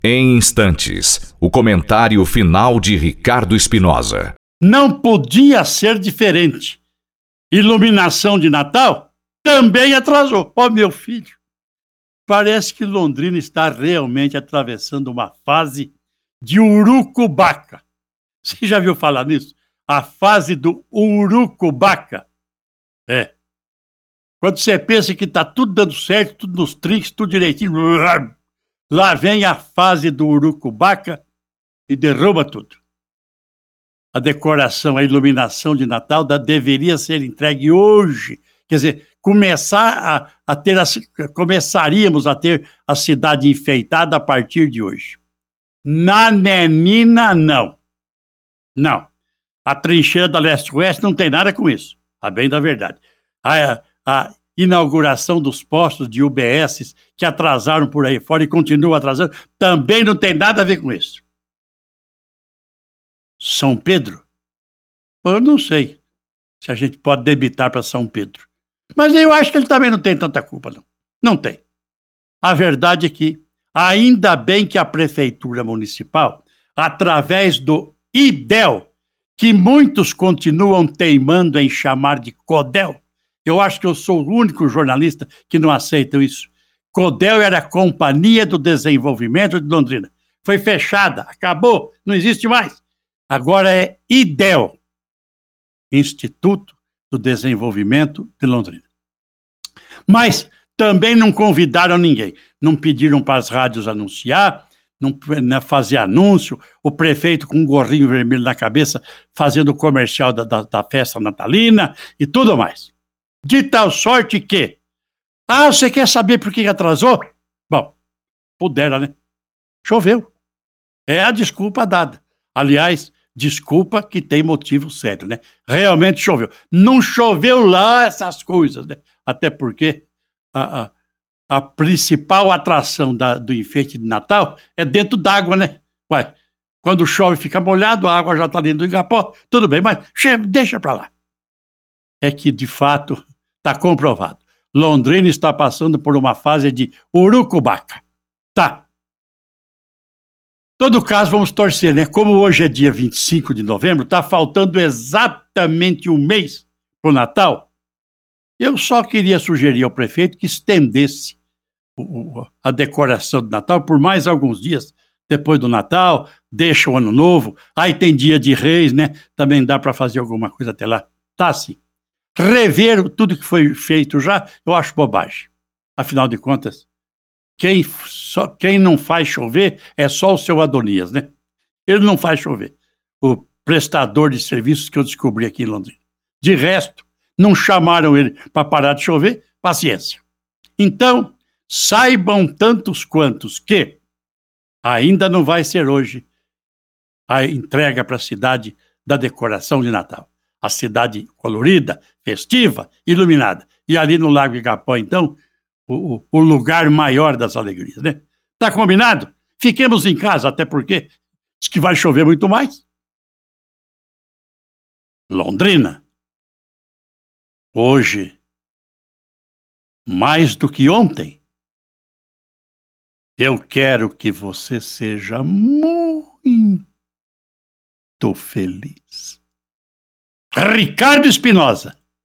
Em instantes, o comentário final de Ricardo Espinosa. Não podia ser diferente. Iluminação de Natal também atrasou. Ó, meu filho, parece que Londrina está realmente atravessando uma fase de urucubaca. Você já viu falar nisso? A fase do urucubaca. É. Quando você pensa que está tudo dando certo, tudo nos trinques, tudo direitinho, lá vem a fase do urucubaca e derruba tudo. A decoração, a iluminação de Natal deveria ser entregue hoje. Quer dizer, começaríamos a ter a cidade enfeitada a partir de hoje. Nananina, não. Não. A trincheira da Leste-Oeste não tem nada com isso, a bem da verdade. A inauguração dos postos de UBS que atrasaram por aí fora e continuam atrasando, também não tem nada a ver com isso. São Pedro? Eu não sei se a gente pode debitar para São Pedro. Mas eu acho que ele também não tem tanta culpa, não. Não tem. A verdade é que, ainda bem que a Prefeitura Municipal, através do IDEL, que muitos continuam teimando em chamar de CODEL, eu acho que eu sou o único jornalista que não aceita isso. CODEL era a Companhia do Desenvolvimento de Londrina. Foi fechada, acabou, não existe mais. Agora é IDEL, Instituto do Desenvolvimento de Londrina. Mas também não convidaram ninguém, não pediram para as rádios anunciar, não fazer anúncio, o prefeito com um gorrinho vermelho na cabeça fazendo o comercial da festa natalina e tudo mais. De tal sorte que... você quer saber por que atrasou? Bom, pudera, né? Choveu. É a desculpa dada. Aliás, desculpa que tem motivo sério, né? Realmente choveu. Não choveu lá essas coisas, né? Até porque a principal atração do enfeite de Natal é dentro d'água, né? Ué, quando chove fica molhado, a água já está dentro do igapó, tudo bem, mas deixa para lá. É que, de fato, está comprovado. Londrina está passando por uma fase de urucubaca. Tá. Todo caso, vamos torcer, né? Como hoje é dia 25 de novembro, está faltando exatamente um mês para o Natal. Eu só queria sugerir ao prefeito que estendesse a decoração do Natal por mais alguns dias depois do Natal, deixa o Ano Novo, aí tem Dia de Reis, né? Também dá para fazer alguma coisa até lá. Tá assim. Rever tudo que foi feito já, eu acho bobagem. Afinal de contas, quem não faz chover é só o seu Adonias, né? Ele não faz chover. O prestador de serviços que eu descobri aqui em Londrina. De resto, não chamaram ele para parar de chover, paciência. Então, saibam tantos quantos que ainda não vai ser hoje a entrega para a cidade da decoração de Natal. A cidade colorida, festiva, iluminada. E ali no Lago Igapó, então, o lugar maior das alegrias, né? Tá combinado? Fiquemos em casa, até porque diz que vai chover muito mais. Londrina, hoje, mais do que ontem, eu quero que você seja muito feliz. Ricardo Espinosa.